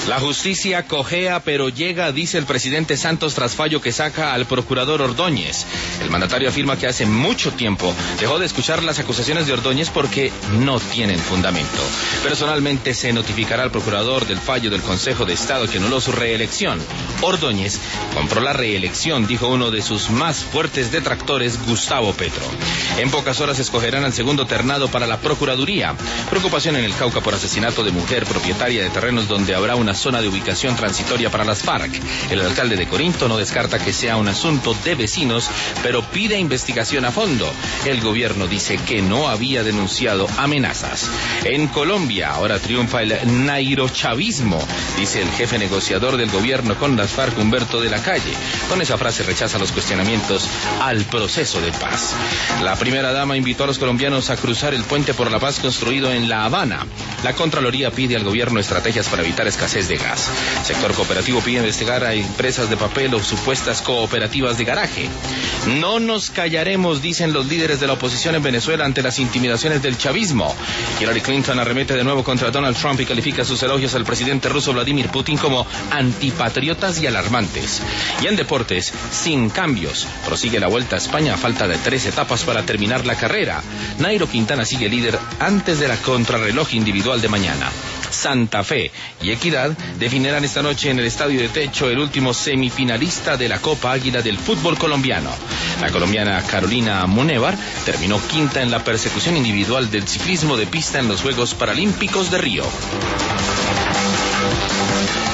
La justicia cojea pero llega, dice el presidente Santos tras fallo que saca al procurador Ordóñez. El mandatario afirma que hace mucho tiempo dejó de escuchar las acusaciones de Ordóñez porque no tienen fundamento. Personalmente se notificará al procurador del fallo del Consejo de Estado que anuló su reelección. Ordóñez compró la reelección, dijo uno de sus más fuertes detractores, Gustavo Petro. En pocas horas escogerán al segundo ternado para la Procuraduría. Preocupación en el Cauca por asesinato de mujer propietaria de terrenos donde habrá una zona de ubicación transitoria para las FARC. El alcalde de Corinto no descarta que sea un asunto de vecinos, pero pide investigación a fondo. El gobierno dice que no había denunciado amenazas. En Colombia ahora triunfa el nairochavismo, dice el jefe negociador del gobierno con las FARC, Humberto de la Calle. Con esa frase rechaza los cuestionamientos al proceso de paz. La primera dama invitó a los colombianos a cruzar el puente por la paz construido en La Habana. La Contraloría pide al gobierno estrategias para evitar escasez de gas. Sector cooperativo pide investigar a empresas de papel o supuestas cooperativas de garaje. No nos callaremos, dicen los líderes de la oposición en Venezuela ante las intimidaciones del chavismo. Hillary Clinton arremete de nuevo contra Donald Trump y califica sus elogios al presidente ruso Vladimir Putin como antipatriotas y alarmantes. Y en deportes, sin cambios, prosigue la Vuelta a España a falta de 3 etapas para terminar la carrera. Nairo Quintana sigue líder antes de la contrarreloj individual de mañana. Santa Fe y Equidad definirán esta noche en el Estadio de Techo el último semifinalista de la Copa Águila del fútbol colombiano. La colombiana Carolina Munévar terminó quinta en la persecución individual del ciclismo de pista en los Juegos Paralímpicos de Río.